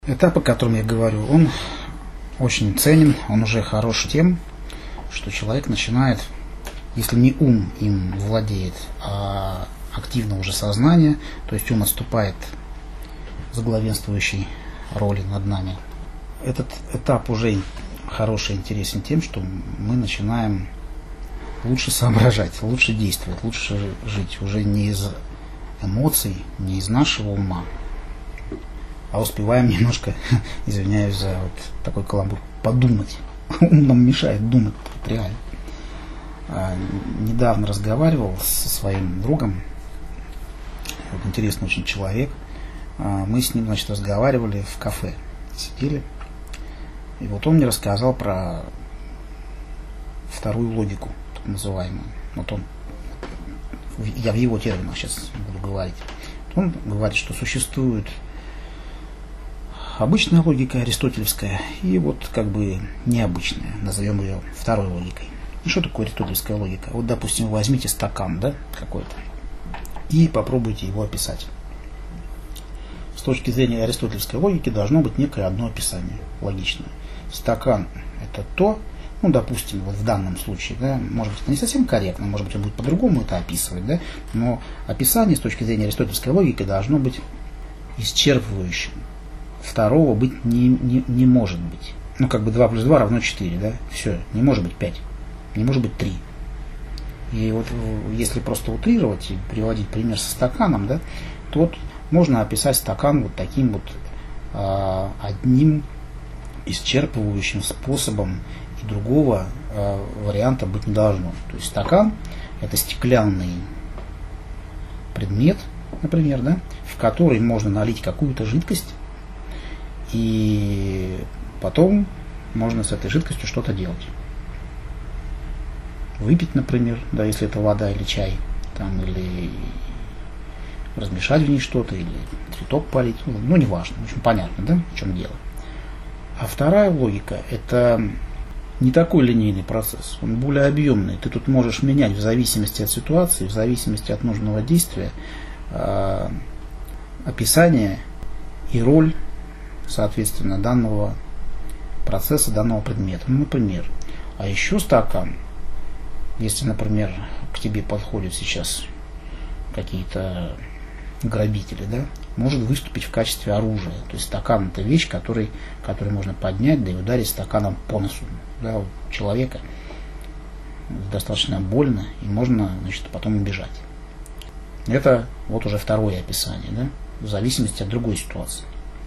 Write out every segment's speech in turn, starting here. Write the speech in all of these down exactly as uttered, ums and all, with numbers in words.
Этап, о котором я говорю, он очень ценен, он уже хорош тем, что человек начинает, если не ум им владеет, а активно уже сознание, то есть ум отступает с главенствующей роли над нами. Этот этап уже хороший, интересен тем, что мы начинаем лучше соображать, лучше действовать, лучше жить, уже не из эмоций, не из нашего ума, а успеваем немножко, извиняюсь за вот такой каламбур, подумать. Ум нам мешает думать, вот реально. А, недавно разговаривал со своим другом, вот интересный очень человек. А, мы с ним, значит, разговаривали в кафе, сидели. И вот он мне рассказал про вторую логику, так называемую. Вот он, я в его терминах сейчас буду говорить. Он говорит, что существует обычная логика аристотелевская и вот как бы необычная, назовем ее второй логикой. И что такое аристотелевская логика? Вот, допустим, возьмите стакан, да, какой-то, и попробуйте его описать. С точки зрения аристотелевской логики должно быть некое одно описание логичное. Стакан – это то, ну, допустим, вот в данном случае, да, может быть, это не совсем корректно, может быть, он будет по-другому это описывать, да, но описание с точки зрения аристотельской логики должно быть исчерпывающим. Второго быть не, не, не может быть. Ну, как бы два плюс два равно четыре, да? Все, не может быть пять, не может быть три. И вот если просто утрировать и приводить пример со стаканом, да, то вот можно описать стакан вот таким вот а, одним исчерпывающим способом, и другого а, варианта быть не должно. То есть стакан – это стеклянный предмет, например, да, в который можно налить какую-то жидкость, и потом можно с этой жидкостью что-то делать. Выпить, например, да, если это вода или чай, там, или размешать в ней что-то, или цветок полить, ну, ну неважно, в общем, понятно, да, в чем дело. А вторая логика – это не такой линейный процесс, он более объемный. Ты тут можешь менять в зависимости от ситуации, в зависимости от нужного действия э, описание и роль, соответственно, данного процесса, данного предмета. Ну, например, а еще стакан, если, например, к тебе подходят сейчас какие-то грабители, да, может выступить в качестве оружия. То есть стакан – это вещь, который, который можно поднять, да и ударить стаканом по носу, да, у человека. Достаточно больно, и можно, значит, потом убежать. Это вот уже второе описание, да, в зависимости от другой ситуации.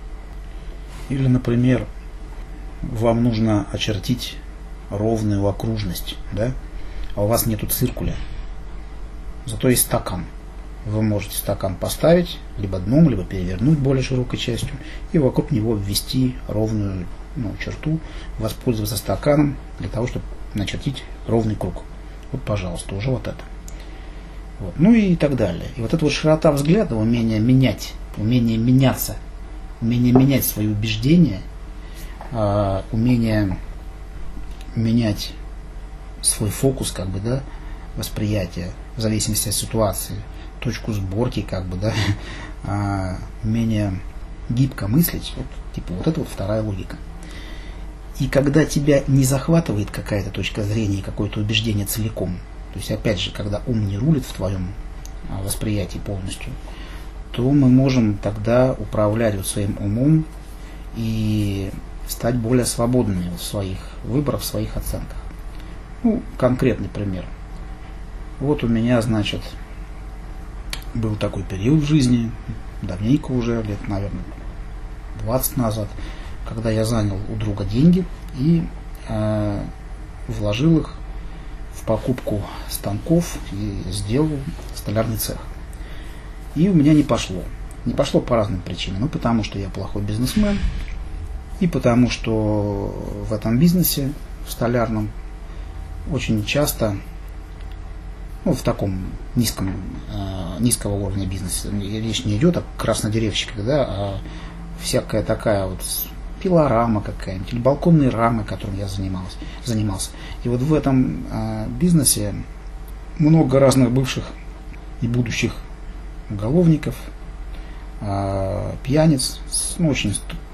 Или, например, вам нужно очертить ровную окружность, да, а у вас нету циркуля, зато есть стакан. Вы можете стакан поставить либо дном, либо перевернуть более широкой частью и вокруг него ввести ровную, ну, черту, воспользоваться стаканом для того, чтобы начертить ровный круг. Вот, пожалуйста, уже вот это. Вот. Ну и так далее. И вот эта вот широта взгляда, умение менять, умение меняться, умение менять свои убеждения, э, умение менять свой фокус, как бы, да, восприятия в зависимости от ситуации, точку сборки, как бы, да, э, умение гибко мыслить, вот, типа вот это вот вторая логика. И когда тебя не захватывает какая-то точка зрения, какое-то убеждение целиком, то есть опять же, когда ум не рулит в твоем восприятии полностью, то мы можем тогда управлять вот своим умом и стать более свободными в своих выборах, в своих оценках. Ну, конкретный пример. Вот у меня, значит, был такой период в жизни, давненько уже, лет, наверное, двадцать назад, когда я занял у друга деньги и э, вложил их в покупку станков и сделал столярный цех. И у меня не пошло. Не пошло по разным причинам. Ну, потому что я плохой бизнесмен, и потому что в этом бизнесе, в столярном, очень часто, ну, в таком низком, э, низкого уровня бизнеса, речь не идет о краснодеревщиках, да, а всякая такая вот пилорама какая-нибудь, или балконные рамы, которым я занимался. занимался. И вот в этом э, бизнесе много разных бывших и будущих уголовников, э, пьяниц, ну, очень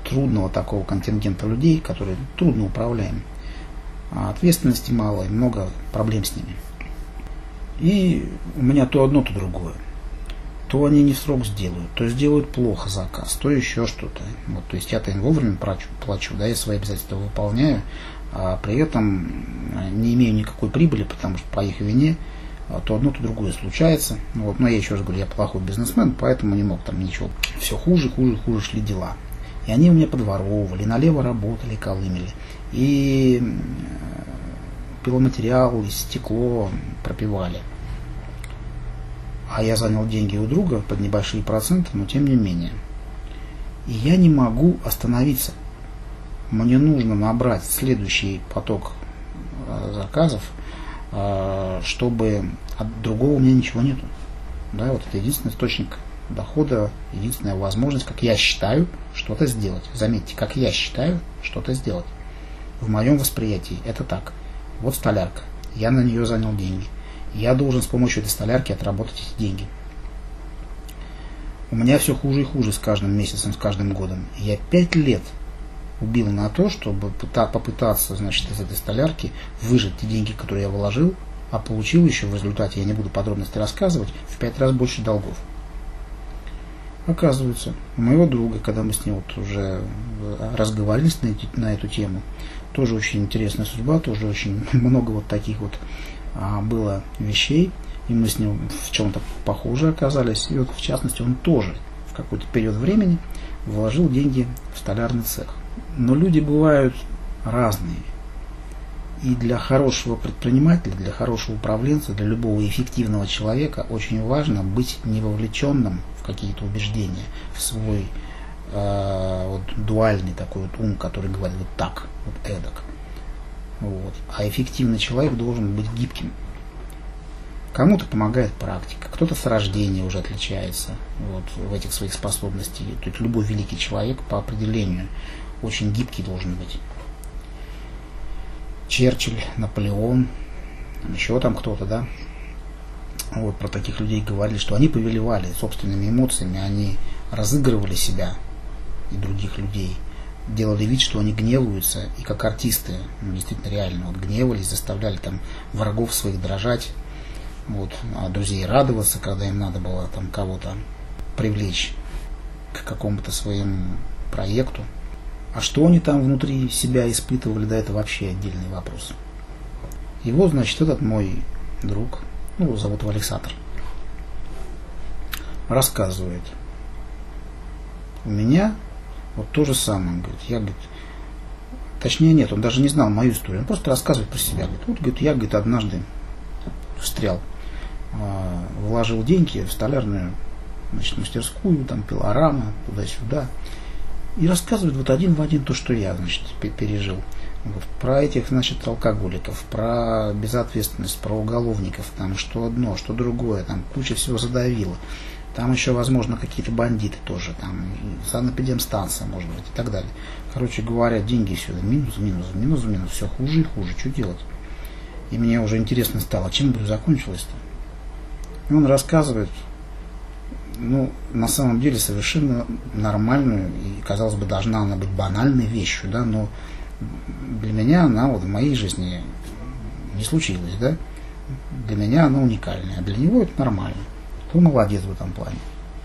трудного такого контингента людей, которые трудно управляемы. А ответственности мало и много проблем с ними. И у меня то одно, то другое. То они не в срок сделают, то сделают плохо заказ, то еще что-то. Вот, то есть я-то им вовремя плачу, плачу, да, я свои обязательства выполняю, а при этом не имею никакой прибыли, потому что по их вине то одно, то другое случается. Вот, но я еще раз говорю, я плохой бизнесмен, поэтому не мог там ничего. Все хуже, хуже, хуже шли дела. И они у меня подворовывали, налево работали, колымели. И пиломатериал, и стекло пропивали. А я занял деньги у друга под небольшие проценты, но тем не менее. И я не могу остановиться. Мне нужно набрать следующий поток э, заказов, э, чтобы от другого у меня ничего нету. Да, вот это единственный источник дохода, единственная возможность, как я считаю, что-то сделать. Заметьте, как я считаю, что-то сделать. В моем восприятии это так. Вот столярка. Я на нее занял деньги. Я должен с помощью этой столярки отработать эти деньги. У меня все хуже и хуже с каждым месяцем, с каждым годом. Я пять лет убил на то, чтобы попытаться, значит, из этой столярки выжать те деньги, которые я вложил, а получил еще в результате, я не буду подробности рассказывать, в пять раз больше долгов. Оказывается, у моего друга, когда мы с ним вот уже разговаривали на, эти, на эту тему, тоже очень интересная судьба, тоже очень много вот таких вот а, было вещей, и мы с ним в чем-то похоже оказались. И вот в частности он тоже в какой-то период времени вложил деньги в столярный цех. Но люди бывают разные. И для хорошего предпринимателя, для хорошего управленца, для любого эффективного человека очень важно быть не вовлеченным в какие-то убеждения, в свой э, вот, дуальный такой вот ум, который говорит вот так, вот эдак. Вот. А эффективный человек должен быть гибким. Кому-то помогает практика, кто-то с рождения уже отличается вот, в этих своих способностях. То есть любой великий человек по определению очень гибкий должен быть. Черчилль, Наполеон, еще там кто-то, да. Вот про таких людей говорили, что они повелевали собственными эмоциями, они разыгрывали себя и других людей, делали вид, что они гневаются, и как артисты, ну, действительно реально вот, гневались, заставляли там врагов своих дрожать, вот, а друзей радоваться, когда им надо было там кого-то привлечь к какому-то своему проекту. А что они там внутри себя испытывали, да, это вообще отдельный вопрос. И вот, значит, этот мой друг, ну, его зовут Александр, рассказывает. У меня вот то же самое, говорит, я, говорит, точнее нет, он даже не знал мою историю, он просто рассказывает про себя. Говорит, вот, говорит, я, говорит, однажды встрял, вложил деньги в столярную, значит, мастерскую, там, пилорама, туда-сюда. И рассказывает вот один в один то, что я, значит, пережил. Вот, про этих, значит, алкоголиков, про безответственность, про уголовников, там, что одно, что другое, там, куча всего задавила. Там еще, возможно, какие-то бандиты тоже, там, санэпидемстанция, может быть, и так далее. Короче говоря, деньги сюда, минус, минус, минус, минус, все хуже и хуже, что делать? И мне уже интересно стало, чем бы закончилось-то? И он рассказывает, ну, на самом деле, совершенно нормальную, и, казалось бы, должна она быть банальной вещью, да, но для меня она вот в моей жизни не случилась, да, для меня она уникальная, а для него это нормально, он молодец в этом плане.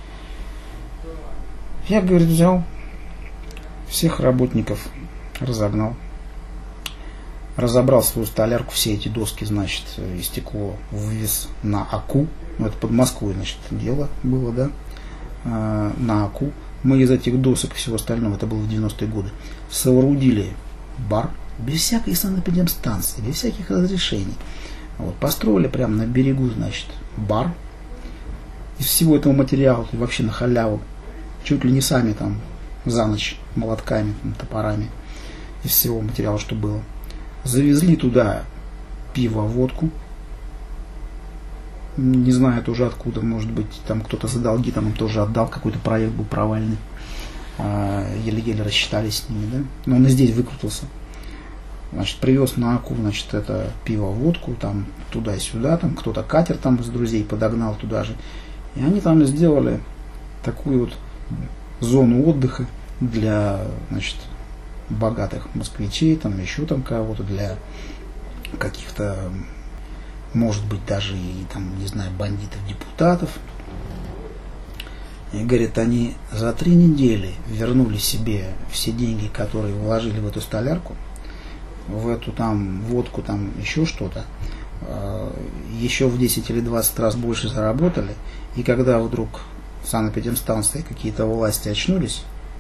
Я, говорит, взял всех работников, разогнал, разобрал свою столярку, все эти доски, значит, и стекло вывез на Аку. Ну, это под Москвой, значит, дело было, да, а, на Аку. Мы из этих досок и всего остального, это было в девяностые годы, соорудили бар без всякой санэпидемстанции, без всяких разрешений. Вот, построили прямо на берегу, значит, бар из всего этого материала, вообще на халяву, чуть ли не сами там за ночь молотками, там, топорами, из всего материала, что было. Завезли туда пиво, водку. Не знаю тоже откуда, может быть, там кто-то за долги там им тоже отдал, какой-то проект был провальный. Еле-еле рассчитались с ними, да. Но он и здесь выкрутился. Значит, привез на Аку, значит, это пиво, водку, там туда-сюда, там кто-то катер там с друзей подогнал туда же. И они там сделали такую вот зону отдыха для, значит, богатых москвичей, там еще там кого-то, для каких-то, может быть, даже и там, не знаю, бандитов, депутатов. И, говорит, они за три недели вернули себе все деньги, которые вложили в эту столярку, в эту там водку, там еще что-то, еще в десять или двадцать раз больше заработали. И когда вдруг санэпидемстанции, какие-то власти очнулись,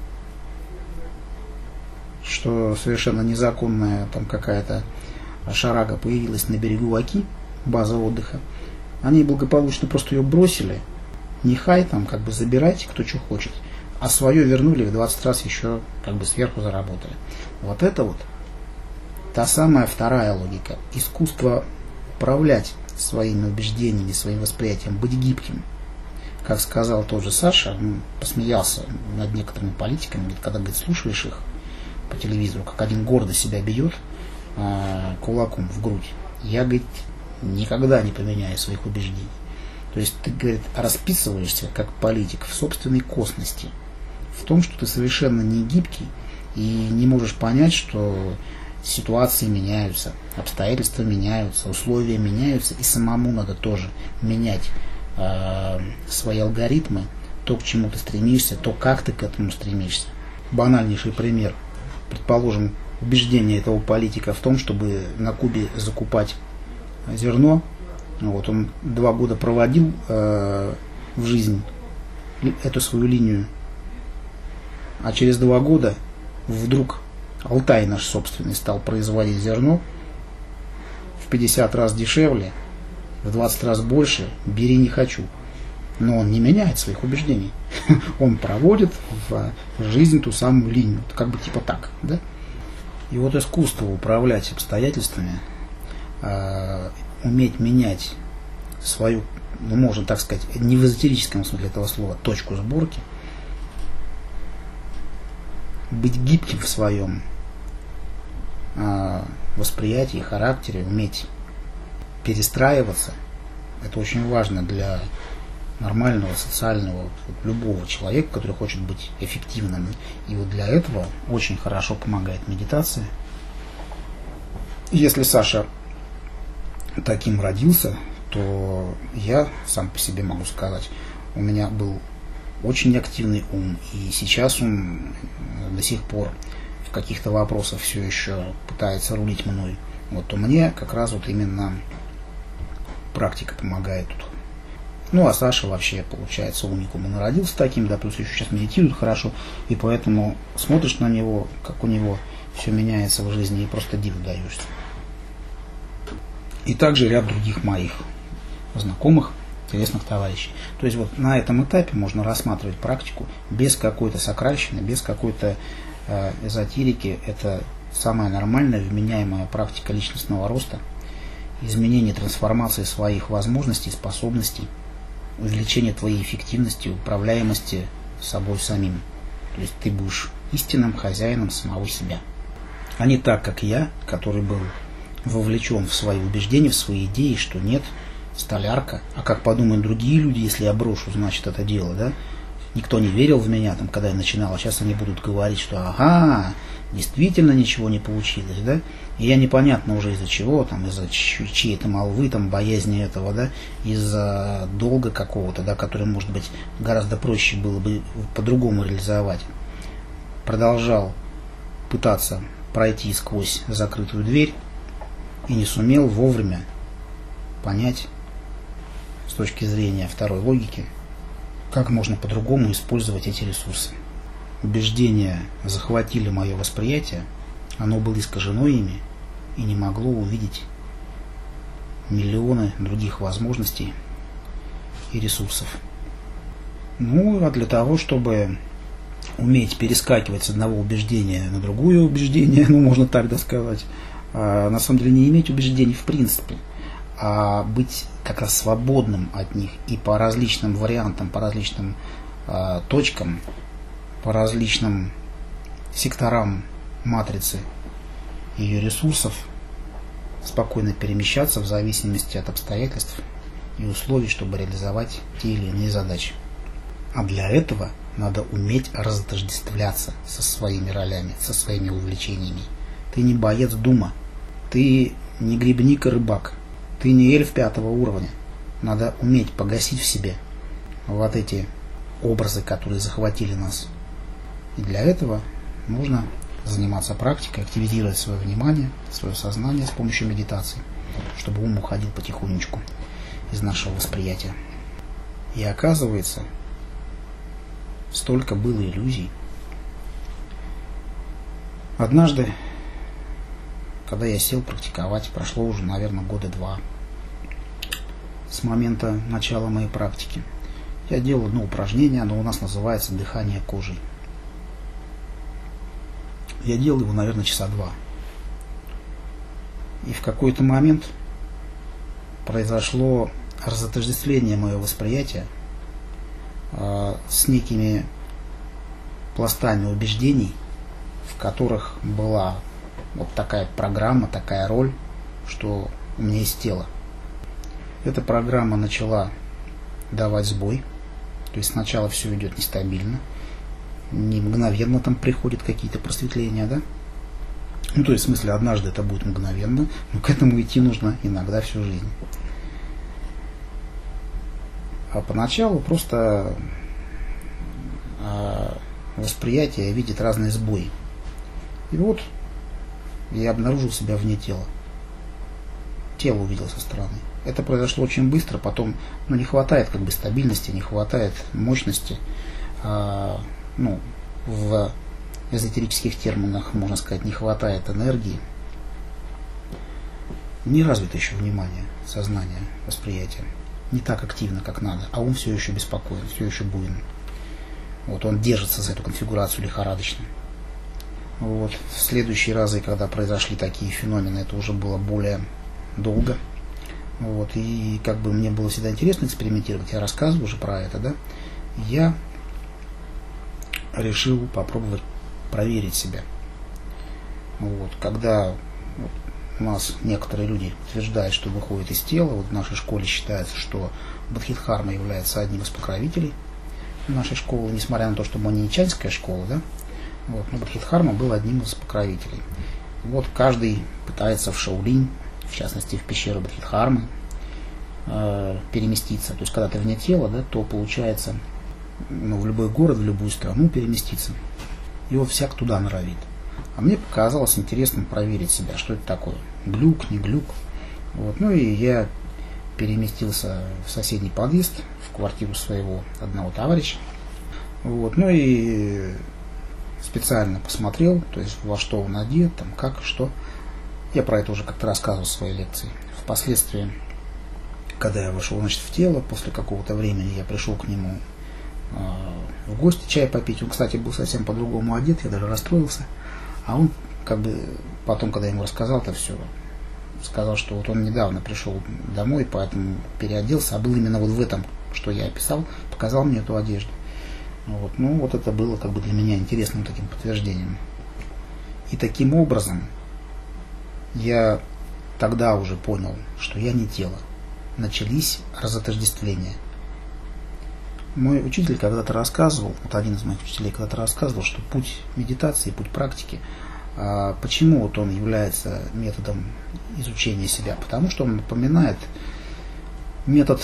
что совершенно незаконная там какая-то шарага появилась на берегу Оки, база отдыха, они благополучно просто ее бросили, нехай там как бы забирайте, кто что хочет, а свое вернули, в двадцать раз еще как бы сверху заработали. Вот это вот та самая вторая логика. Искусство управлять своими убеждениями, своим восприятием, быть гибким. Как сказал тот же Саша, он посмеялся над некоторыми политиками, когда, говорит, слушаешь их по телевизору, как один гордо себя бьет э, кулаком в грудь. Я, говорит, никогда не поменяю своих убеждений. То есть ты, говорит, расписываешься как политик в собственной косности, в том, что ты совершенно не гибкий и не можешь понять, что ситуации меняются, обстоятельства меняются, условия меняются, и самому надо тоже менять э, свои алгоритмы, то, к чему ты стремишься, то, как ты к этому стремишься. Банальнейший пример. Предположим, убеждение этого политика в том, чтобы на Кубе закупать зерно. Вот он два года проводил э, в жизнь эту свою линию, а через два года вдруг Алтай наш собственный стал производить зерно в пятьдесят раз дешевле, в двадцать раз больше, бери не хочу. Но он не меняет своих убеждений. Он проводит в жизнь ту самую линию. Как бы типа так, да? И вот искусство управлять обстоятельствами, э, уметь менять свою, ну, можно так сказать, не в эзотерическом смысле этого слова, точку сборки, быть гибким в своем э, восприятии, характере, уметь перестраиваться, это очень важно для нормального, социального, вот, любого человека, который хочет быть эффективным. И вот для этого очень хорошо помогает медитация. Если Саша таким родился, то я сам по себе могу сказать, у меня был очень активный ум, и сейчас он до сих пор в каких-то вопросах все еще пытается рулить мной. Вот, то мне как раз вот именно практика помогает тут. Ну, а Саша вообще, получается, уникум. Он родился таким, да, плюс еще сейчас медитирует хорошо, и поэтому смотришь на него, как у него все меняется в жизни, и просто диву даешься. И также ряд других моих знакомых, интересных товарищей. То есть вот на этом этапе можно рассматривать практику без какой-то сакральщины, без какой-то э, эзотерики. Это самая нормальная, вменяемая практика личностного роста, изменение, трансформации своих возможностей, способностей, увеличение твоей эффективности, управляемости собой самим. То есть ты будешь истинным хозяином самого себя. А не так, как я, который был вовлечен в свои убеждения, в свои идеи, что нет, столярка. А как подумают другие люди, если я брошу, значит, это дело, да? Никто не верил в меня, там, когда я начинал, а сейчас они будут говорить, что ага, действительно ничего не получилось, да? И я непонятно уже из-за чего, там, из-за чьей-то молвы, там, боязни этого, да, из-за долга какого-то, да, который, может быть, гораздо проще было бы по-другому реализовать. Продолжал пытаться пройти сквозь закрытую дверь и не сумел вовремя понять с точки зрения второй логики, как можно по-другому использовать эти ресурсы. Убеждения захватили мое восприятие, оно было искажено ими и не могло увидеть миллионы других возможностей и ресурсов. Ну, а для того, чтобы уметь перескакивать с одного убеждения на другое убеждение, ну, можно так да сказать, а, на самом деле не иметь убеждений в принципе, а быть как раз свободным от них и по различным вариантам, по различным э, точкам, по различным секторам матрицы ее ресурсов спокойно перемещаться в зависимости от обстоятельств и условий, чтобы реализовать те или иные задачи. А для этого Надо уметь разотождествляться со своими ролями, со своими увлечениями. Ты не боец дума, ты не грибник и рыбак, ты не эльф пятого уровня. Надо уметь погасить в себе вот эти образы, которые захватили нас. И для этого нужно заниматься практикой, активизировать свое внимание, свое сознание с помощью медитации, чтобы ум уходил потихонечку из нашего восприятия. И оказывается, столько было иллюзий. Однажды, когда я сел практиковать, прошло уже, наверное, года два с момента начала моей практики. Я делал одно упражнение, оно у нас называется дыхание кожей. Я делал его, наверное, часа два. И в какой-то момент произошло разотождествление моего восприятия э, с некими пластами убеждений, в которых была вот такая программа, такая роль, что у меня есть тело. Эта программа начала давать сбой, то есть сначала все идет нестабильно, не мгновенно там приходят какие-то просветления, да? Ну, то есть, в смысле, однажды это будет мгновенно, но к этому идти нужно иногда всю жизнь. А поначалу просто э, восприятие видит разные сбои. И вот я обнаружил себя вне тела. Тело увидел со стороны. Это произошло очень быстро, потом ну, не хватает как бы стабильности, не хватает мощности. Э, ну, в эзотерических терминах, можно сказать, не хватает энергии. Не развито еще внимание, сознание, восприятие. Не так активно, как надо, а ум все еще беспокоен, все еще буйный. Вот он держится за эту конфигурацию лихорадочно. Вот. В следующие разы, когда произошли такие феномены, это уже было более долго. Вот. И как бы мне было всегда интересно экспериментировать, я рассказываю уже про это, да, я решил попробовать проверить себя. Вот. Когда вот, у нас некоторые люди утверждают, что выходят из тела, вот в нашей школе считается, что Бодхидхарма является одним из покровителей нашей школы, несмотря на то, что мы не ичанская школа, да, вот, но Бодхидхарма был одним из покровителей. Вот каждый пытается в Шаолинь, в частности в пещеру Бодхидхармы, э, переместиться. То есть когда ты вне тела, да, то получается ну, в любой город, в любую страну переместиться. И вот всяк туда норовит. А мне показалось интересным проверить себя, что это такое. Глюк, не глюк. Вот. Ну и я переместился в соседний подъезд, в квартиру своего одного товарища. Вот. Ну и специально посмотрел, то есть во что он одет, там как, что. Я про это уже как-то рассказывал в своей лекции. Впоследствии, когда я вошел, значит, в тело, после какого-то времени я пришел к нему э, в гости чай попить. Он, кстати, был совсем по-другому одет, я даже расстроился. А он, как бы, потом, когда я ему рассказал это все, сказал, что вот он недавно пришел домой, поэтому переоделся, а был именно вот в этом, что я описал, показал мне эту одежду. Вот. Ну, вот это было как бы для меня интересным таким подтверждением. И таким образом я тогда уже понял, что я не тело. Начались разотождествления. Мой учитель когда-то рассказывал, вот один из моих учителей когда-то рассказывал, что путь медитации, путь практики, а почему вот он является методом изучения себя? Потому что он напоминает метод,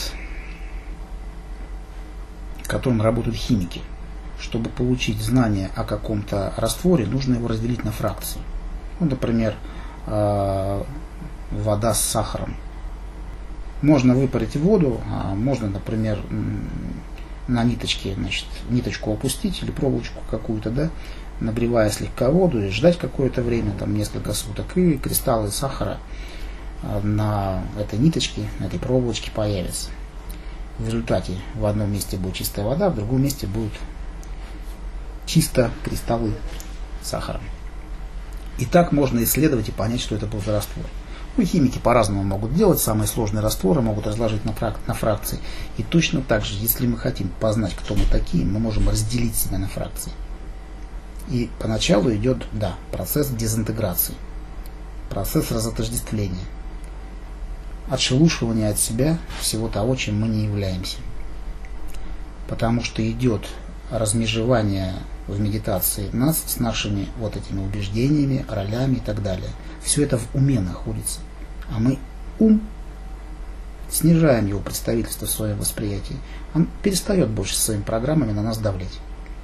которым работают химики. Чтобы получить знание о каком-то растворе, нужно его разделить на фракции. Ну, например, вода с сахаром. Можно выпарить воду, а можно, например, на ниточке, значит, ниточку опустить или проволочку какую-то, да, нагревая слегка воду и ждать какое-то время, там несколько суток, и кристаллы сахара на этой ниточке, на этой проволочке появятся. В результате в одном месте будет чистая вода, в другом месте будут чисто кристаллы сахара. И так можно исследовать и понять, что это был за раствор. Ну, химики по-разному могут делать, самые сложные растворы могут разложить на, фрак- на фракции. И точно так же, если мы хотим познать, кто мы такие, мы можем разделить себя на фракции. И поначалу идет, да, процесс дезинтеграции, процесс разотождествления, отшелушивания от себя всего того, чем мы не являемся. Потому что идет размежевание в медитации нас с нашими вот этими убеждениями, ролями и так далее. Все это в уме находится. А мы ум снижаем его представительство в своем восприятии. Он перестает больше своими программами на нас давлеть.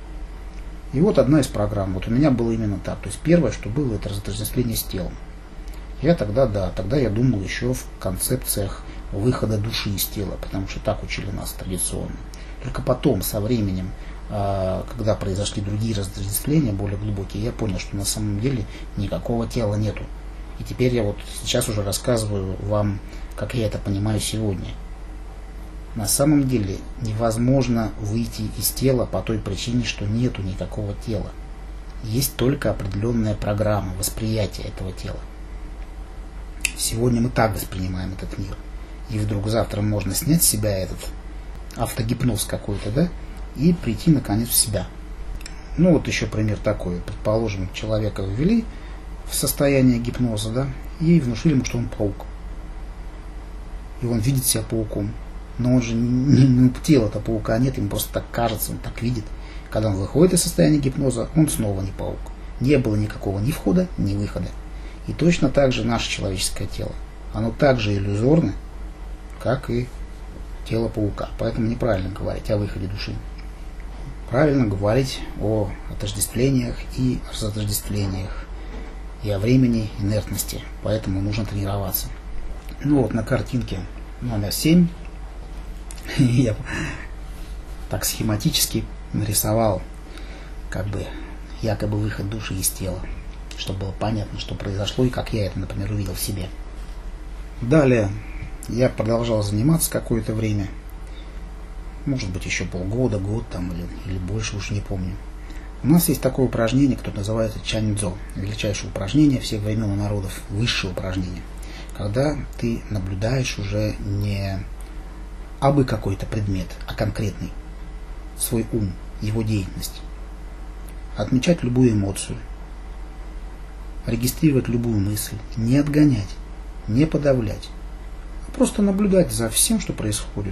И вот одна из программ. Вот у меня было именно так. То есть первое, что было, это разотождествление с телом. Я тогда, да, тогда я думал еще в концепциях выхода души из тела, потому что так учили нас традиционно. Только потом, со временем, когда произошли другие разотождествления, более глубокие, я понял, что на самом деле никакого тела нету. И теперь я вот сейчас уже рассказываю вам, как я это понимаю сегодня. На самом деле невозможно выйти из тела по той причине, что нету никакого тела. Есть только определенная программа восприятия этого тела. Сегодня мы так воспринимаем этот мир. И вдруг завтра можно снять с себя этот автогипноз какой-то, да, и прийти наконец в себя. Ну вот еще пример такой. Предположим, человека ввели в состояние гипноза, да, и внушили ему, что он паук. И он видит себя пауком. Но он же, ну, тела-то паука нет, ему просто так кажется, он так видит. Когда он выходит из состояния гипноза, он снова не паук. Не было никакого ни входа, ни выхода. И точно так же наше человеческое тело. Оно так же иллюзорно, как и тело паука. Поэтому неправильно говорить о выходе души. Правильно говорить о отождествлениях и разотождествлениях. И о времени инертности. Поэтому нужно тренироваться. Ну вот на картинке номер семь я так схематически нарисовал как бы якобы выход души из тела, чтобы было понятно, что произошло и как я это, например, увидел в себе. Далее я продолжал заниматься какое-то время, может быть еще полгода, год там или, или больше, уж не помню. У нас есть такое упражнение, которое называется чаньцзо, величайшее упражнение всех времен и народов, высшее упражнение, когда ты наблюдаешь уже не абы какой-то предмет, а конкретный, свой ум, его деятельность, отмечать любую эмоцию, регистрировать любую мысль, не отгонять, не подавлять, а просто наблюдать за всем, что происходит.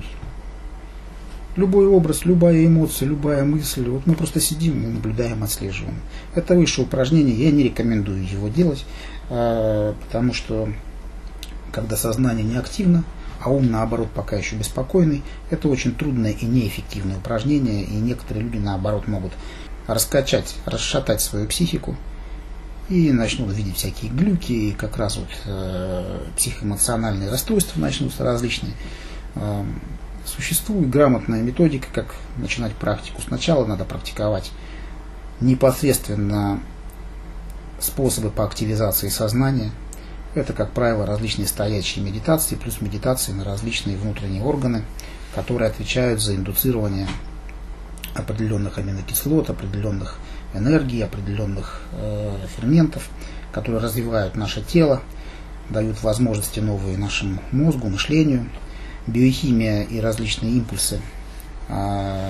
Любой образ, любая эмоция, любая мысль, вот мы просто сидим и наблюдаем, отслеживаем. Это высшее упражнение, я не рекомендую его делать, потому что когда сознание не активно, а ум, наоборот, пока еще беспокойный, это очень трудное и неэффективное упражнение, и некоторые люди, наоборот, могут раскачать, расшатать свою психику и начнут видеть всякие глюки, и как раз вот э, психоэмоциональные расстройства начнутся различные. Э, существует грамотная методика, как начинать практику. Сначала надо практиковать непосредственно способы по активизации сознания. Это, как правило, различные стоячие медитации, плюс медитации на различные внутренние органы, которые отвечают за индуцирование определенных аминокислот, определенных энергий, определенных э, ферментов, которые развивают наше тело, дают возможности новые нашему мозгу, мышлению. Биохимия и различные импульсы э,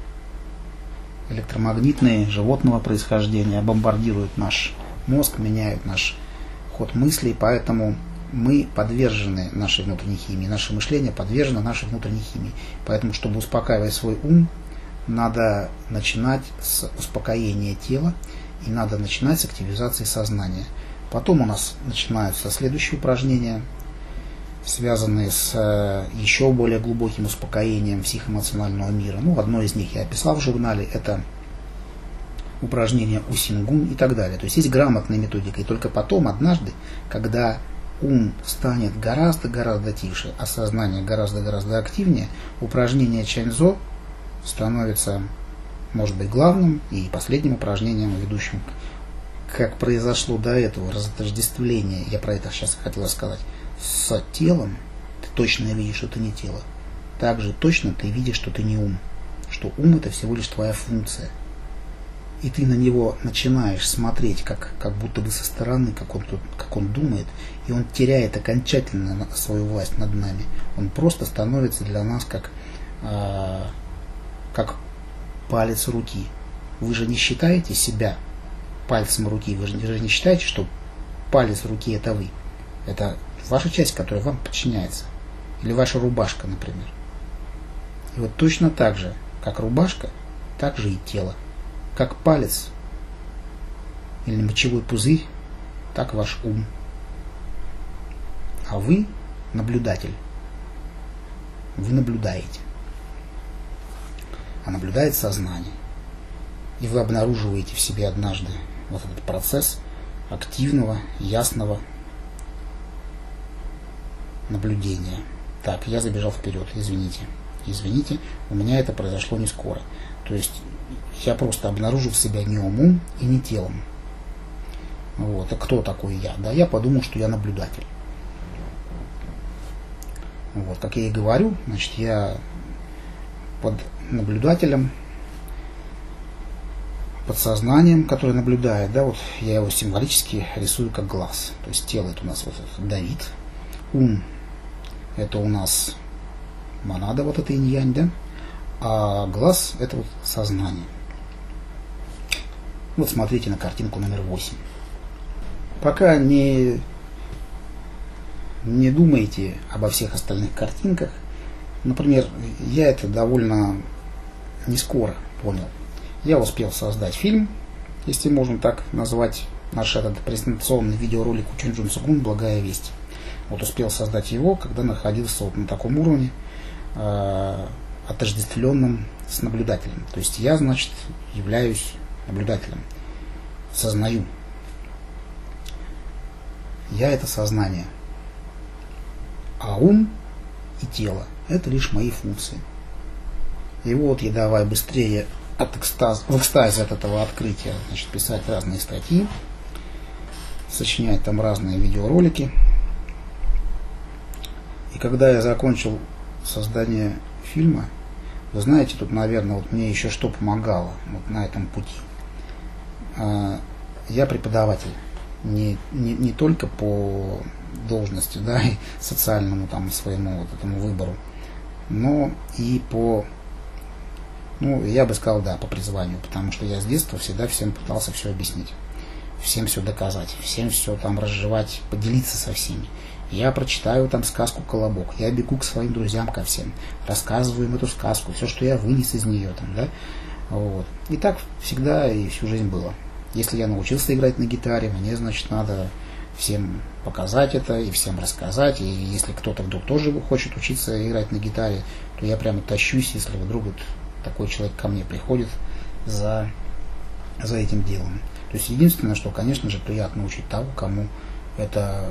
электромагнитные, животного происхождения бомбардируют наш мозг, меняют наш ход мыслей, поэтому мы подвержены нашей внутренней химии, наше мышление подвержено нашей внутренней химии. Поэтому, чтобы успокаивать свой ум, надо начинать с успокоения тела и надо начинать с активизации сознания. Потом у нас начинаются следующие упражнения, связанные с еще более глубоким успокоением психоэмоционального мира. Ну, одно из них я описал в журнале, это упражнения Усингун и так далее. То есть есть грамотная методика, и только потом, однажды, когда ум станет гораздо-гораздо тише, а сознание гораздо-гораздо активнее, упражнение чаньцзо становится, может быть, главным и последним упражнением, ведущим, как произошло до этого разотождествление, я про это сейчас хотел сказать, с телом, ты точно видишь, что ты не тело. Также точно ты видишь, что ты не ум, что ум это всего лишь твоя функция. И ты на него начинаешь смотреть, как, как будто бы со стороны, как он, как он думает, и он теряет окончательно свою власть над нами. Он просто становится для нас как, э, как палец руки. Вы же не считаете себя пальцем руки, вы же, вы же не считаете, что палец руки это вы. Это ваша часть, которая вам подчиняется. Или ваша рубашка, например. И вот точно так же, как рубашка, так же и тело. Как палец или мочевой пузырь, так ваш ум. А вы наблюдатель. Вы наблюдаете. А наблюдает сознание. И вы обнаруживаете в себе однажды вот этот процесс активного, ясного наблюдения. Так, я забежал вперед, извините. Извините, у меня это произошло не скоро. То есть я просто обнаружил себя не умом и не телом. Вот. А кто такой я? Да, я подумал, что я наблюдатель. Вот, как я и говорю, значит, я под наблюдателем, подсознанием, которое наблюдает, да, вот я его символически рисую как глаз. То есть тело это у нас вот этот Давид, ум это у нас монада, вот это инь-янь, да, а глаз это вот сознание. Вот смотрите на картинку номер восемь. Пока не, не думайте обо всех остальных картинках. Например, я это довольно не скоро понял. Я успел создать фильм, если можно так назвать наш этот презентационный видеоролик «Учен Джун Сугун. Благая весть». Вот успел создать его, когда находился вот на таком уровне, э, отождествленном с наблюдателем. То есть я, значит, являюсь наблюдателем, сознаю. Я это сознание. А ум и тело это лишь мои функции. И вот я давай быстрее от экстаз, в экстазе от этого открытия, значит, писать разные статьи, сочинять там разные видеоролики. И когда я закончил создание фильма, вы знаете, тут, наверное, вот мне еще что помогало вот на этом пути. Я преподаватель. Не, не, не только по должности, да, и социальному там своему вот этому выбору, но и по, ну, я бы сказал, да, по призванию, потому что я с детства всегда всем пытался все объяснить, всем все доказать, всем все там разжевать, поделиться со всеми. Я прочитаю там сказку «Колобок», я бегу к своим друзьям, ко всем, рассказываю им эту сказку, все, что я вынес из нее там, да, вот. И так всегда и всю жизнь было. Если я научился играть на гитаре, мне, значит, надо всем показать это и всем рассказать. И если кто-то вдруг тоже хочет учиться играть на гитаре, то я прямо тащусь, если вдруг вот такой человек ко мне приходит за, за этим делом. То есть единственное, что, конечно же, приятно учить того, кому это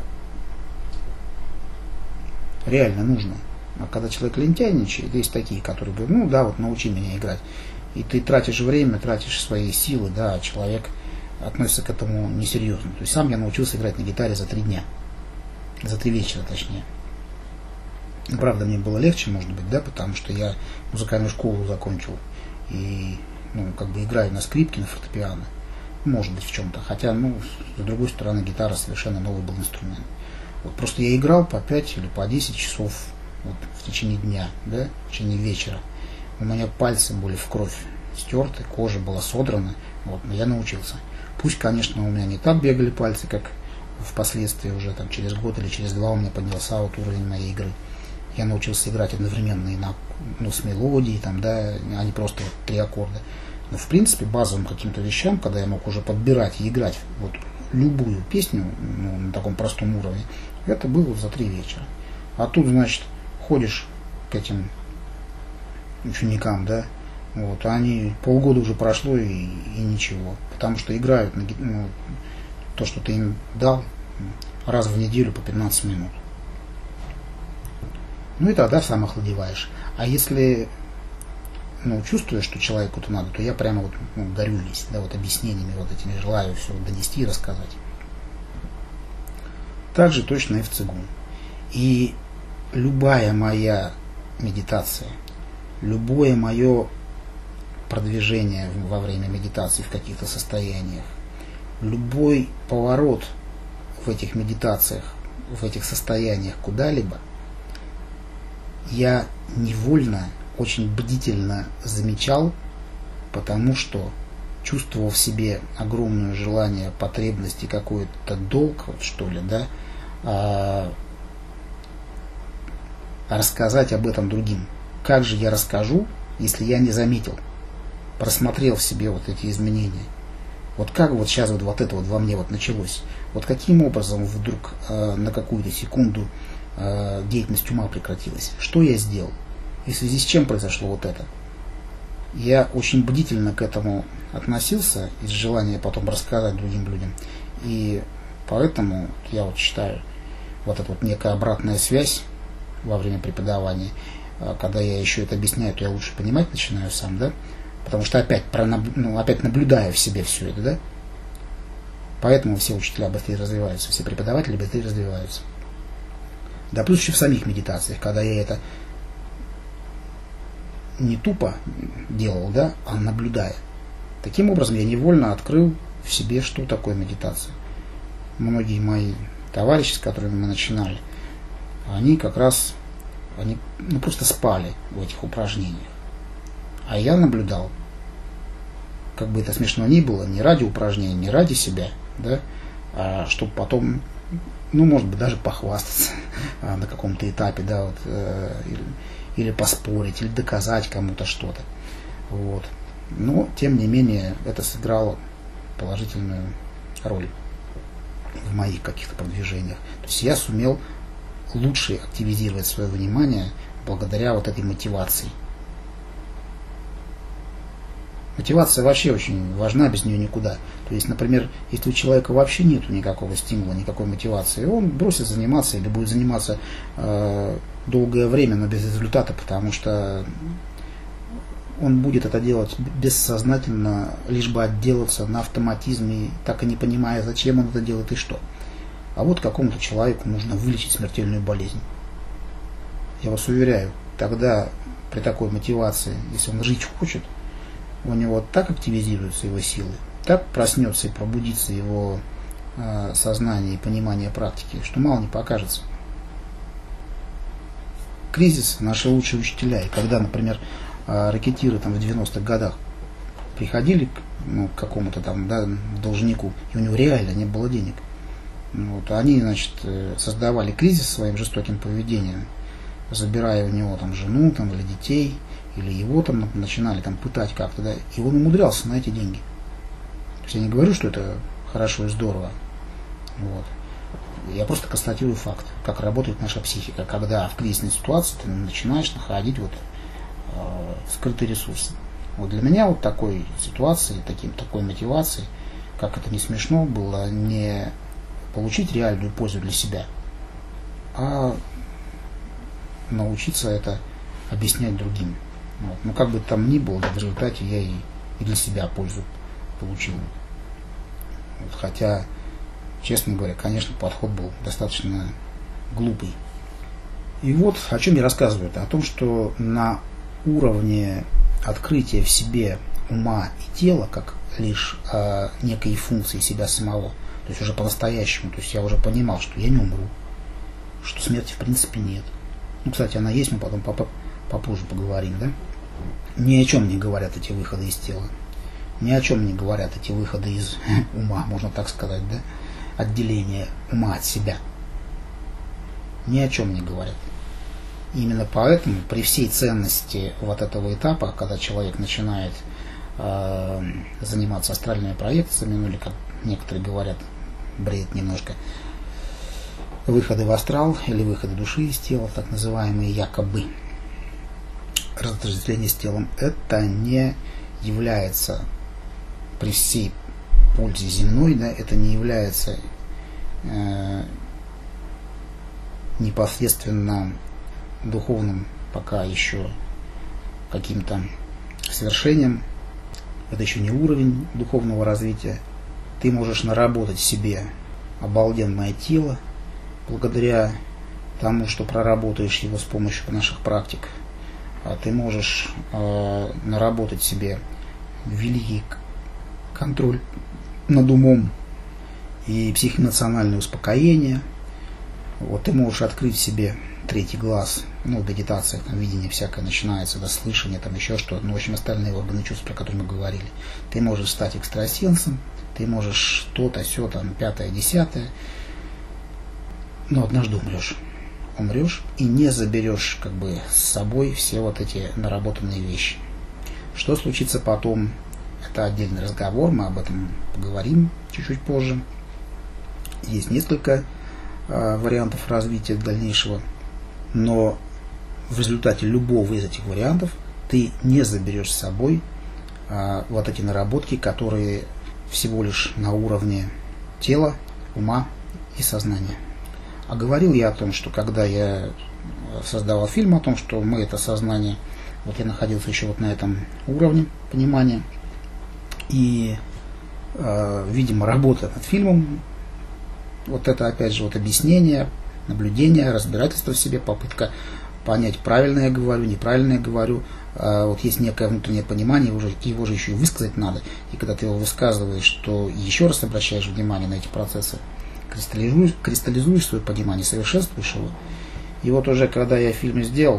реально нужно. А когда человек лентяйничает, есть такие, которые говорят, ну да, вот научи меня играть. И ты тратишь время, тратишь свои силы, да, а человек относится к этому несерьезно. То есть сам я научился играть на гитаре за три дня. За три вечера, точнее. Правда, мне было легче, может быть, да, потому что я музыкальную школу закончил. И, ну, как бы играю на скрипке, на фортепиано. Может быть, в чем-то. Хотя, ну, с другой стороны, гитара совершенно новый был инструмент. Вот просто я играл по пять или по десять часов вот, в течение дня, да, в течение вечера. У меня пальцы были в кровь стерты, кожа была содрана. Вот, но я научился. Пусть, конечно, у меня не так бегали пальцы, как впоследствии уже там, через год или через два у меня поднялся вот уровень моей игры. Я научился играть одновременно и на, ну, с мелодией, там, да, а не просто вот, три аккорда. Но в принципе базовым каким-то вещам, когда я мог уже подбирать и играть вот, любую песню ну, на таком простом уровне, это было за три вечера. А тут, значит, ходишь к этим ученикам, да, вот, они полгода уже прошло и, и ничего, потому что играют на, ну, то, что ты им дал, раз в неделю по пятнадцать минут. Ну и тогда сам охладеваешь. А если ну, чувствуешь, что человеку это надо, то я прямо вот ну, горю весь, да, вот объяснениями вот этими желаю все донести и рассказать. Так же точно и в цигун. И любая моя медитация, любое мое продвижение во время медитации в каких-то состояниях, любой поворот в этих медитациях, в этих состояниях куда-либо, я невольно, очень бдительно замечал, потому что чувствовал в себе огромное желание, потребность и какой-то долг, вот, что ли, да, а, рассказать об этом другим. Как же я расскажу, если я не заметил? просмотрел в себе вот эти изменения. Вот как вот сейчас вот, вот это вот во мне вот началось? Вот каким образом вдруг э, на какую-то секунду э, деятельность ума прекратилась? Что я сделал? И в связи с чем произошло вот это? Я очень бдительно к этому относился из желания потом рассказать другим людям. И поэтому я вот считаю, вот эта вот некая обратная связь во время преподавания, когда я еще это объясняю, то я лучше понимать начинаю сам, да? Потому что опять, ну, опять наблюдаю в себе все это, да? Поэтому все учителя быстрее развиваются, все преподаватели быстрее развиваются. Да плюс еще в самих медитациях, когда я это не тупо делал, да, а наблюдая. Таким образом я невольно открыл в себе, что такое медитация. Многие мои товарищи, с которыми мы начинали, они как раз они, ну, просто спали в этих упражнениях. А я наблюдал, как бы это смешно ни было, не ради упражнений, не ради себя, да, а чтобы потом, ну, может быть, даже похвастаться на каком-то этапе, да, вот, э, или, или поспорить, или доказать кому-то что-то. Вот. Но, тем не менее, это сыграло положительную роль в моих каких-то продвижениях. То есть я сумел лучше активизировать свое внимание благодаря вот этой мотивации. Мотивация вообще очень важна, без нее никуда. То есть, например, если у человека вообще нет никакого стимула, никакой мотивации, он бросит заниматься или будет заниматься э, долгое время, но без результата, потому что он будет это делать бессознательно, лишь бы отделаться на автоматизме, так и не понимая, зачем он это делает и что. А вот какому-то человеку нужно вылечить смертельную болезнь. Я вас уверяю, тогда при такой мотивации, если он жить хочет, у него так активизируются его силы, так проснется и пробудится его э, сознание и понимание практики, что мало не покажется. Кризис — наши лучшие учителя. И когда, например, э, ракетиры там, в девяностых годах приходили к, ну, к какому-то там, да, должнику, и у него реально не было денег, вот, они, значит, создавали кризис своим жестоким поведением, забирая у него там жену там, или детей, или его там начинали там пытать как-то, да, и он умудрялся на эти деньги. То есть я не говорю, что это хорошо и здорово. Вот. Я просто констатирую факт, как работает наша психика, когда в кризисной ситуации ты начинаешь находить вот, э, скрытые ресурсы. Вот для меня вот такой ситуации, таким, такой мотивации, как это не смешно, было не получить реальную пользу для себя, а научиться это объяснять другим. Вот. Но как бы там ни было, да, в результате я и, и для себя пользу получил. Вот. Хотя, честно говоря, конечно, подход был достаточно глупый. И вот о чем я рассказываю. О том, что на уровне открытия в себе ума и тела, как лишь э, некой функции себя самого, то есть уже по-настоящему, то есть я уже понимал, что я не умру, что смерти в принципе нет. Ну, кстати, она есть, мы потом попозже поговорим, да? Ни о чем не говорят эти выходы из тела. Ни о чем не говорят эти выходы из ума, можно так сказать, да? Отделение ума от себя. Ни о чем не говорят. Именно поэтому при всей ценности вот этого этапа, когда человек начинает э, заниматься астральными проекциями, ну или как некоторые говорят, бред немножко, выходы в астрал или выходы души из тела, так называемые якобы разотождествление с телом, это не является при всей пользе земной, да, это не является э, непосредственно духовным пока еще каким-то свершением. Это еще не уровень духовного развития. Ты можешь наработать себе обалденное тело благодаря тому, что проработаешь его с помощью наших практик. А ты можешь э, наработать себе великий контроль над умом и психоэмоциональное успокоение. Вот ты можешь открыть себе третий глаз, ну, в медитациях, там, видение всякое начинается, да, слышание, там, еще что-то, ну, в общем, остальные органы чувств, про которые мы говорили. Ты можешь стать экстрасенсом, ты можешь что-то, все там, пятое, десятое, но однажды умрешь. Умрешь и не заберешь, как бы, с собой все вот эти наработанные вещи. Что случится потом, это отдельный разговор, мы об этом поговорим чуть-чуть позже. Есть несколько э, вариантов развития дальнейшего, но в результате любого из этих вариантов ты не заберешь с собой э, вот эти наработки, которые всего лишь на уровне тела, ума и сознания. А говорил я о том, что когда я создавал фильм о том, что мы это сознание, вот я находился еще вот на этом уровне понимания, и, э, видимо, работа над фильмом, вот это опять же вот объяснение, наблюдение, разбирательство в себе, попытка понять, правильно я говорю, неправильно я говорю, э, вот есть некое внутреннее понимание, его же, его же еще и высказать надо, и когда ты его высказываешь, то еще раз обращаешь внимание на эти процессы, кристаллизуешь, кристаллизуешь свое понимание, совершенствуешь его. И вот уже когда я фильм сделал,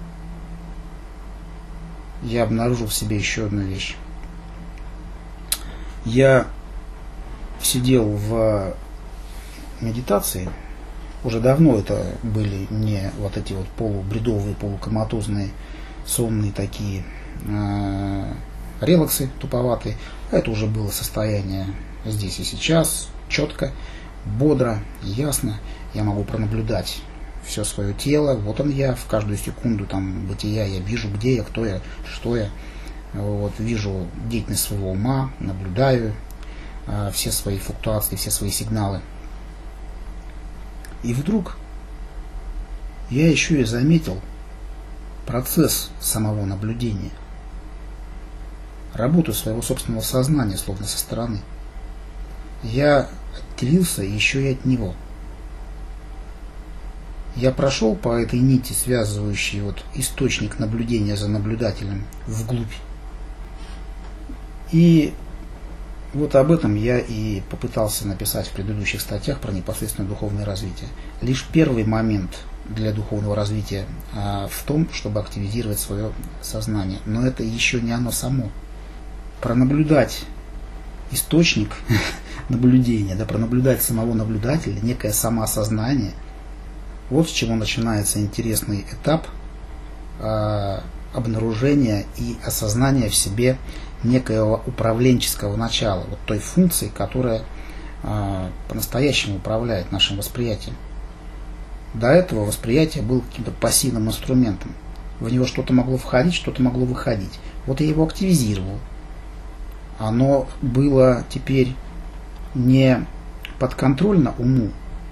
я обнаружил в себе еще одну вещь. Я сидел в медитации, уже давно это были не вот эти вот полубредовые, полукоматозные, сонные такие э, релаксы туповатые, а это уже было состояние здесь и сейчас, четко, бодро, ясно, я могу пронаблюдать все свое тело, вот он я, в каждую секунду там бытия я вижу, где я, кто я, что я, вот, вижу деятельность своего ума, наблюдаю э, все свои флуктуации, все свои сигналы. И вдруг я еще и заметил процесс самого наблюдения, работу своего собственного сознания, словно со стороны. Я отделился еще и от него. Я прошел по этой нити, связывающей вот источник наблюдения за наблюдателем вглубь. И вот об этом я и попытался написать в предыдущих статьях про непосредственное духовное развитие. Лишь первый момент для духовного развития а, в том, чтобы активизировать свое сознание. Но это еще не оно само. Пронаблюдать источник наблюдения, да, пронаблюдать самого наблюдателя, некое самоосознание, вот с чего начинается интересный этап э, обнаружения и осознания в себе некоего управленческого начала, вот той функции, которая э, по-настоящему управляет нашим восприятием. До этого восприятие было каким-то пассивным инструментом. В него что-то могло входить, что-то могло выходить. Вот я его активизировал. Оно было теперь не подконтрольно уму,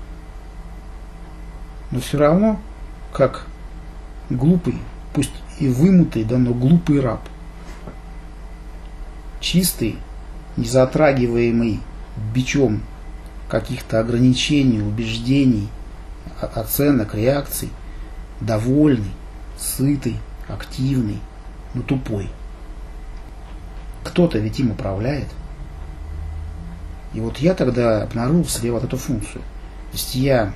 но все равно, как глупый, пусть и вымутый, да, но глупый раб. Чистый, не затрагиваемый бичом каких-то ограничений, убеждений, оценок, реакций, довольный, сытый, активный, но тупой. Кто-то ведь им управляет. И вот я тогда обнаружил в себе вот эту функцию. То есть я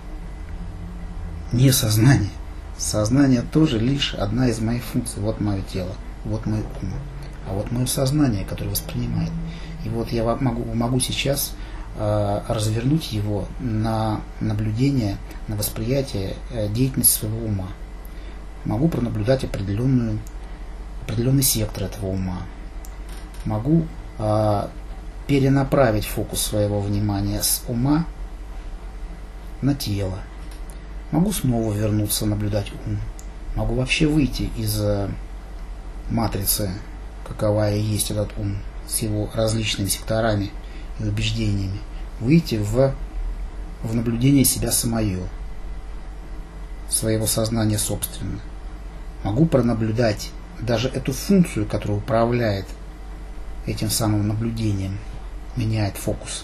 не сознание. Сознание тоже лишь одна из моих функций. Вот мое тело, вот мой ум. А вот мое сознание, которое воспринимает. И вот я могу, могу сейчас э, развернуть его на наблюдение, на восприятие э, деятельности своего ума. Могу пронаблюдать определенную, определенный сектор этого ума. Могу э, перенаправить фокус своего внимания с ума на тело. Могу снова вернуться, наблюдать ум. Могу вообще выйти из матрицы, какова и есть этот ум, с его различными секторами и убеждениями. Выйти в, в наблюдение себя самое, своего сознания собственно. Могу пронаблюдать даже эту функцию, которая управляет этим самым наблюдением, меняет фокус.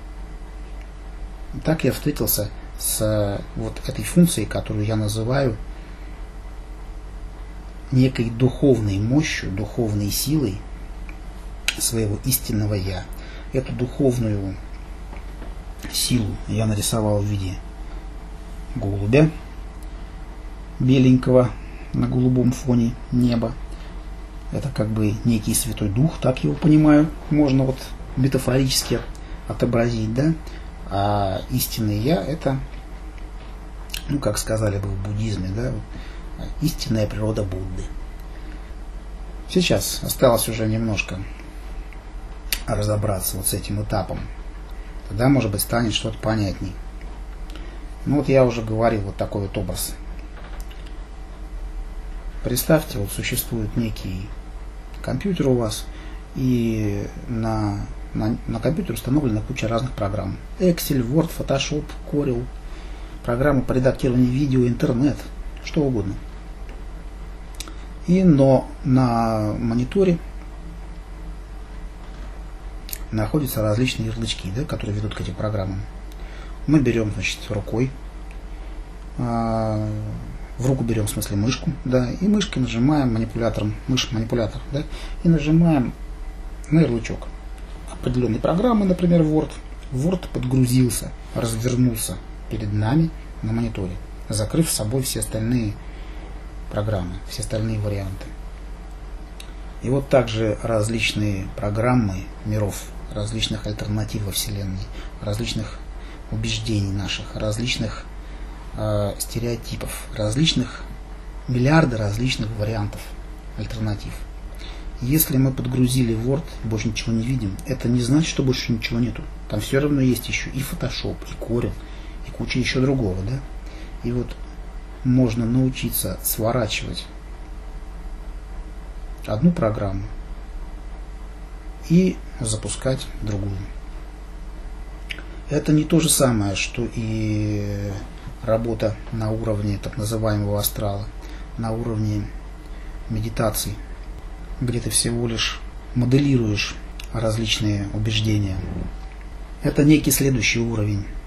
И так я встретился с вот этой функцией, которую я называю некой духовной мощью, духовной силой своего истинного Я. Эту духовную силу я нарисовал в виде голубя беленького на голубом фоне неба. Это как бы некий Святой Дух, так его понимаю, можно вот метафорически отобразить, да? А истинное Я — это, ну, как сказали бы в буддизме, да, истинная природа Будды. Сейчас осталось уже немножко разобраться вот с этим этапом. Тогда, может быть, станет что-то понятней. Ну вот я уже говорил вот такой вот образ. Представьте, вот существует некий компьютер у вас, и на, на, на компьютере установлена куча разных программ. Excel, Word, Photoshop, Corel, программы по редактированию видео, интернет, что угодно. И но на мониторе находятся различные ярлычки, да, которые ведут к этим программам. Мы берем, значит, рукой, а, в руку берем, в смысле, мышку, да, и мышкой нажимаем манипулятором, мышь манипулятор, да, и нажимаем на ярлычок определенной программы, например, Word. Word подгрузился, развернулся перед нами на мониторе, закрыв с собой все остальные программы, все остальные варианты. И вот также различные программы миров, различных альтернатив во Вселенной, различных убеждений наших, различных э, стереотипов, различных миллиарды различных вариантов альтернатив. Если мы подгрузили Word и больше ничего не видим, это не значит, что больше ничего нету. Там все равно есть еще и Photoshop, и Corel, и куча еще другого, да? И вот можно научиться сворачивать одну программу и запускать другую. Это не то же самое, что и работа на уровне так называемого астрала, на уровне медитации, где ты всего лишь моделируешь различные убеждения. Это некий следующий уровень.